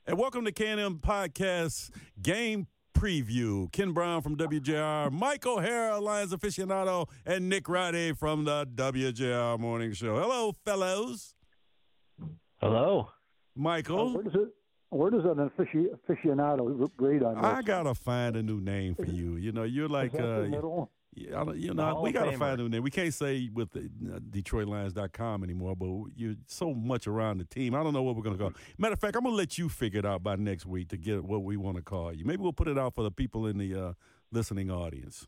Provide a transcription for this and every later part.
And welcome to K&M Podcast Game Preview. Ken Brown from WJR, Mike O'Hara, Lions aficionado, and Nick Roddy from the WJR Morning Show. Hello, fellows. Hello. Michael. Where does an aficionado grade on this? I got to find a new name for you. You know, you're like, we got to find a new name. We can't say with the DetroitLions.com anymore, but you're so much around the team. I don't know what we're going to call. Matter of fact, I'm going to let you figure it out by next week to get what we want to call you. Maybe we'll put it out for the people in the listening audience.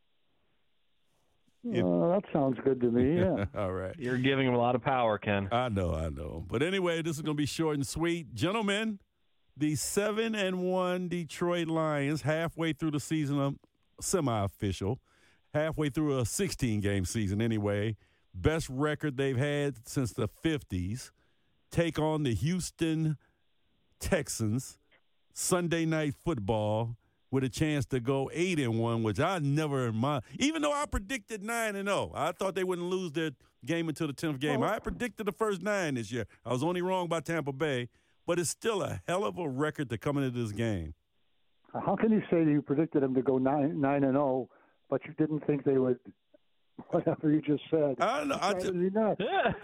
That sounds good to me, yeah. All right. You're giving him a lot of power, Ken. I know. But anyway, this is going to be short and sweet. Gentlemen, the 7-1 Detroit Lions, halfway through the season, semi-official, halfway through a 16-game season anyway, best record they've had since the 50s, take on the Houston Texans, Sunday Night Football, with a chance to go 8-1, which I never mind. Even though I predicted 9-0, I thought they wouldn't lose their game until the 10th game. I predicted the first 9 this year. I was only wrong by Tampa Bay, but it's still a hell of a record to come into this game. How can you say you predicted them to go 9-0, but you didn't think they would? Whatever you just said. I don't know.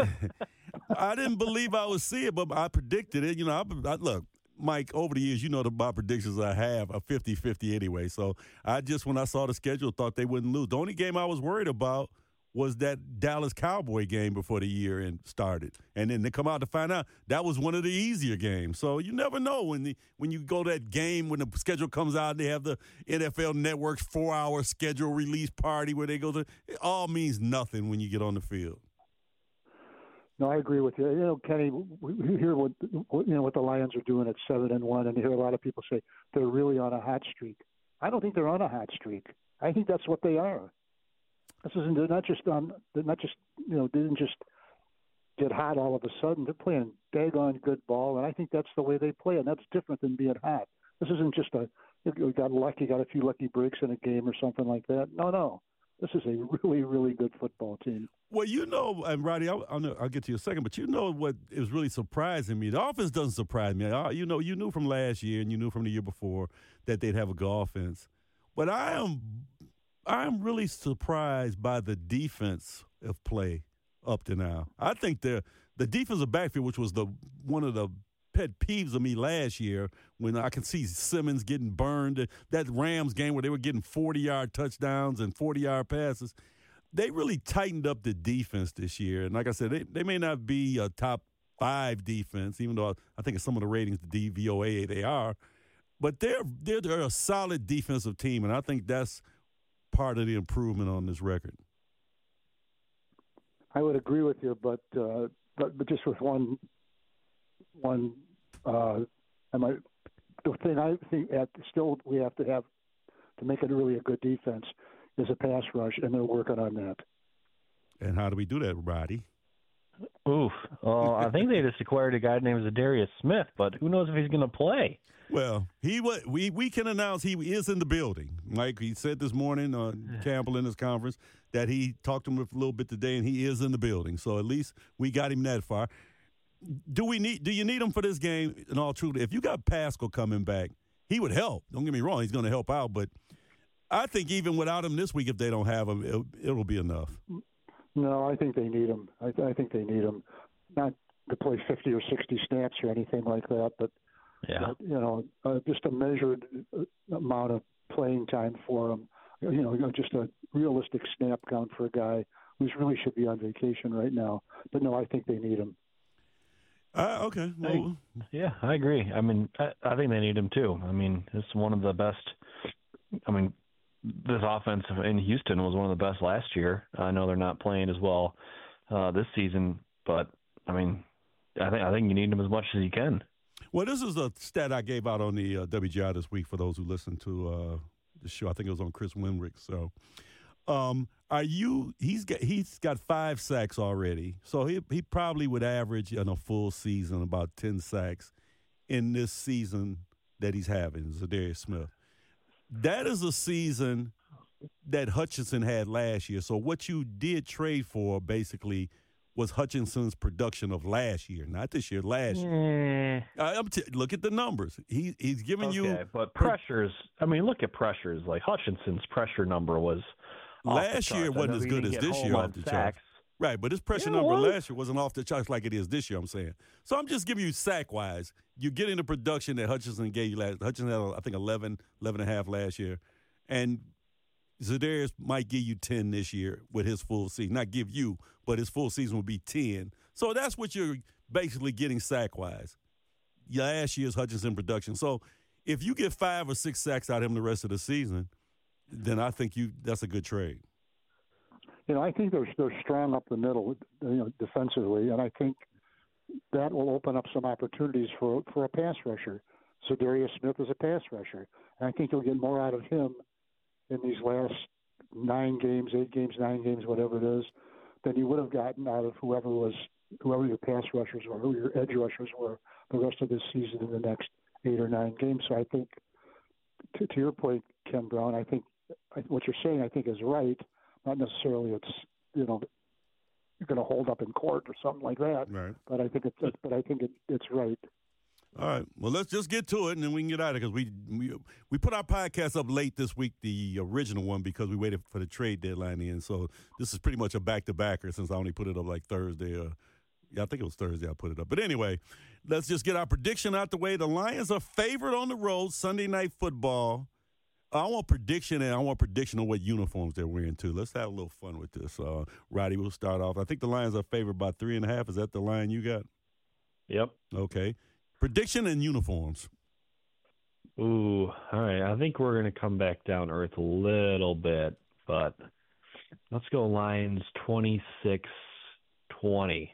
I didn't believe I would see it, but I predicted it. You know, look. Mike, over the years, you know my predictions I have are 50-50 anyway. So when I saw the schedule, thought they wouldn't lose. The only game I was worried about was that Dallas Cowboy game before the year started. And then they come out to find out that was one of the easier games. So you never know when you go to that game, when the schedule comes out, they have the NFL Network's 4-hour schedule release party where they go to. It all means nothing when you get on the field. No, I agree with you. You know, Kenny, we hear what the Lions are doing at 7-1, and you hear a lot of people say they're really on a hot streak. I don't think they're on a hot streak. I think that's what they are. They're not just didn't just get hot all of a sudden. They're playing daggone good ball, and I think that's the way they play, and that's different than being hot. This isn't just you got a few lucky breaks in a game or something like that. No. This is a really, really good football team. Well, you know, and Roddy, I'll get to you in a second, but you know what is really surprising me? The offense doesn't surprise me. You knew from last year and you knew from the year before that they'd have a good offense. But I'm really surprised by the defense of play up to now. I think the defensive backfield, which was one of the pet peeves of me last year, when I can see Simmons getting burned, that Rams game where they were getting 40-yard touchdowns and 40-yard passes, they really tightened up the defense this year. And like I said, they may not be a top 5 defense, even though I think in some of the ratings, the DVOA, they are. But they're a solid defensive team, and I think that's part of the improvement on this record. I would agree with you, but just with one the thing I think still we have to make it really a good defense is a pass rush, and they're working on that. And how do we do that, Roddy? Oof. I think they just acquired a guy named Zadarius Smith, but who knows if he's going to play? Well, we can announce he is in the building. Like he said this morning on Campbell in his conference that he talked to him a little bit today, and he is in the building. So at least we got him that far. Do you need him for this game? In all truth, if you got Pascal coming back, he would help. Don't get me wrong; he's going to help out. But I think even without him this week, if they don't have him, it'll be enough. No, I think they need him. I think they need him, not to play 50 or 60 snaps or anything like that, but just a measured amount of playing time for him. Just a realistic snap count for a guy who really should be on vacation right now. But no, I think they need him. Okay. Well, I agree. I mean, I think they need him too. I mean, it's one of the best. I mean, this offense in Houston was one of the best last year. I know they're not playing as well this season, but I mean, I think you need him as much as you can. Well, this is a stat I gave out on the WGI this week for those who listen to the show. I think it was on Chris Winrick. So, he's got 5 sacks already. So he probably would average in a full season about 10 sacks in this season that he's having, Zadarius Smith. That is a season that Hutchinson had last year. So what you did trade for basically was Hutchinson's production of last year, not this year, last year. Look at the numbers. He's giving you. Okay, but pressures. I mean, look at pressures. Like Hutchinson's pressure number was last year wasn't as good as this year off the charts. Right, but his pressure number last year wasn't off the charts like it is this year, I'm saying. So I'm just giving you sack-wise. You're getting the production that Hutchinson gave you last. Hutchinson had, I think, 11 and a half last year. And Za'Darius might give you 10 this year with his full season. Not give you, but his full season will be 10. So that's what you're basically getting sack-wise. Last year's Hutchinson production. So if you get 5 or 6 sacks out of him the rest of the season, then I think that's a good trade. I think they're strong up the middle, defensively, and I think that will open up some opportunities for a pass rusher. So Darius Smith is a pass rusher, and I think you'll get more out of him in these last 9 games, 8 games, 9 games, whatever it is, than you would have gotten out of whoever your pass rushers were, who your edge rushers were the rest of this season in the next 8 or 9 games. So I think, to your point, Ken Brown, I think what you're saying, I think, is right. Not necessarily it's you're going to hold up in court or something like that. Right. But I think it's right. All right. Well, let's just get to it, and then we can get out of it because we put our podcast up late this week, the original one, because we waited for the trade deadline in. So this is pretty much a back-to-backer since I only put it up like Thursday. I think it was Thursday I put it up. But anyway, let's just get our prediction out the way. The Lions are favored on the road Sunday Night Football. I want prediction, and I want prediction on what uniforms they're wearing, too. Let's have a little fun with this. Roddy, we'll start off. I think the Lions are favored by 3.5. Is that the line you got? Yep. Okay. Prediction and uniforms. Ooh, all right. I think we're going to come back down to earth a little bit, but let's go Lions 26-20.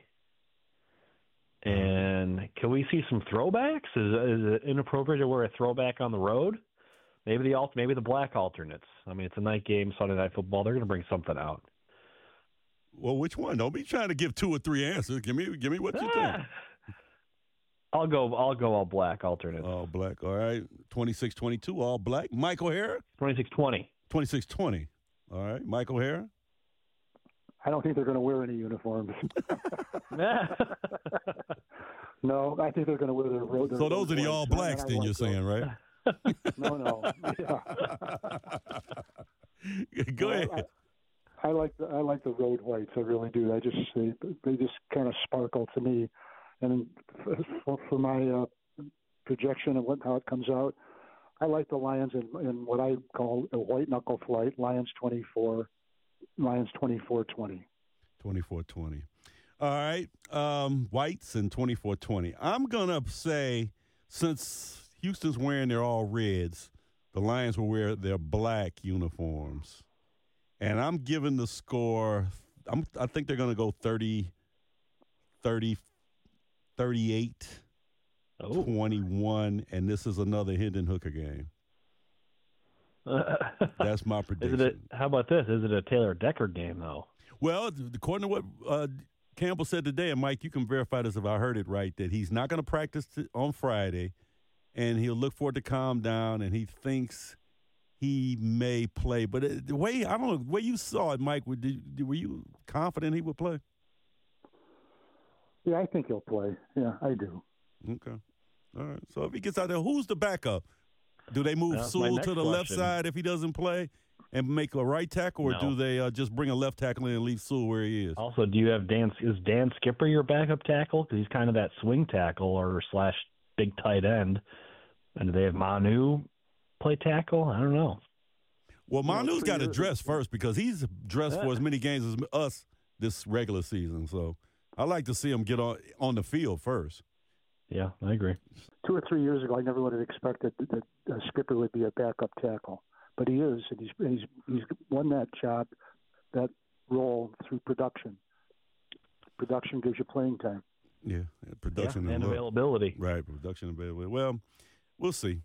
And can we see some throwbacks? Is it inappropriate to wear a throwback on the road? Maybe the black alternates. I mean, it's a night game, Sunday Night Football. They're going to bring something out. Well, which one? Don't be trying to give 2 or 3 answers. Give me what you think. I'll go all black alternates. All black. All right. 26-22, all black. Mike O'Hara? 26-20. 26-20. All right. Mike O'Hara? I don't think they're going to wear any uniforms. No, I think they're going to wear their road. So those are the all blacks, then you're saying, right? No. Yeah. Go ahead. I like the road whites. I really do. They just kind of sparkle to me. And for my projection of how it comes out, I like the Lions in what I call a white knuckle flight. Lions 24, Lions 24-20. 24-20. All right. Whites and 24-20. I'm gonna say, since Houston's wearing their all reds, the Lions will wear their black uniforms. And I'm giving the score, I think they're going to go 38, 21, and this is another Hendon Hooker game. That's my prediction. How about this? Is it a Taylor Decker game, though? Well, according to what Campbell said today, and Mike, you can verify this if I heard it right, that he's not going to practice on Friday. And he'll look for it to calm down, and he thinks he may play. But the way you saw it, Mike, were you confident he would play? Yeah, I think he'll play. Yeah, I do. Okay. All right. So if he gets out there, who's the backup? Do they move Sewell to the left side if he doesn't play and make a right tackle, or do they just bring a left tackle in and leave Sewell where he is? Also, do you have is Dan Skipper your backup tackle? Because he's kind of that swing tackle or / big tight end. And do they have Manu play tackle? I don't know. Well, Manu's got to dress first because he's dressed for as many games as us this regular season. So I like to see him get on the field first. Yeah, I agree. 2 or 3 years ago, I never would have expected that Skipper would be a backup tackle, but he is, and he's won that job, that role through production. Production gives you playing time. Yeah, production and availability. Right, production and availability. Well, we'll see.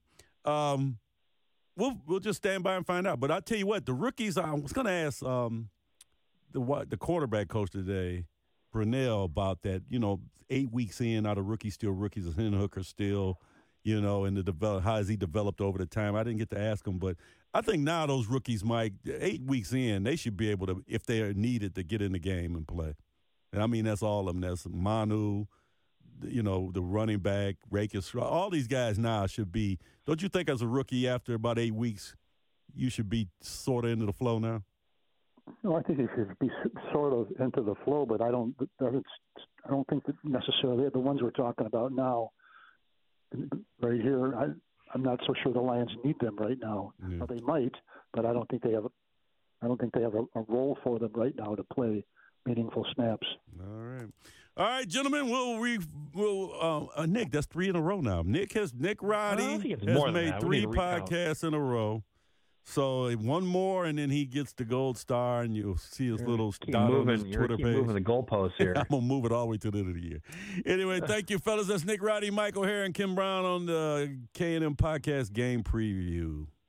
We'll just stand by and find out. But I'll tell you what, the rookies. I was going to ask the quarterback coach today, Brunell, about that. 8 weeks in, are the rookies still rookies? Is Hendon Hooker still, in how has he developed over the time? I didn't get to ask him, but I think now those rookies, Mike, 8 weeks in, they should be able to, if they are needed, to get in the game and play. And I mean, that's all of them. That's Manu, the running back, Rakers. All these guys now should be. Don't you think as a rookie after about 8 weeks, you should be sort of into the flow now? No, I think he should be sort of into the flow, but I don't think that necessarily the ones we're talking about now, right here. I'm not so sure the Lions need them right now. Yeah. Well, they might, but I don't think they have a role for them right now to play meaningful snaps. All right, gentlemen. Nick, that's 3 in a row now. Nick Roddy has made 3 podcasts in a row. So one more, and then he gets the gold star, and you'll see his little dot on his Twitter page. Moving the goalposts here. I'm going to move it all the way to the end of the year. Anyway, thank you, fellas. That's Nick Roddy, Michael Hare, and Kim Brown on the K&M Podcast Game Preview.